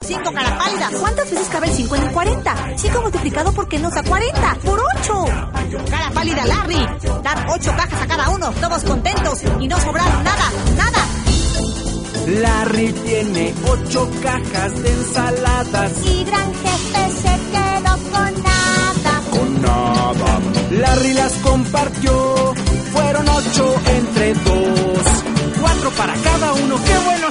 5 cara pálida. ¿Cuántas veces cabe el 5 en el 40? 5 multiplicado por qué nos da 40. ¡Por 8! Cara pálida, Larry. Dar 8 cajas a cada uno, todos contentos y no sobraron nada, nada. Larry tiene 8 cajas de ensaladas. Y gran jefe se quedó con nada. Con nada. Larry las compartió. Fueron 8 entre 2. 4 para cada uno. ¡Qué bueno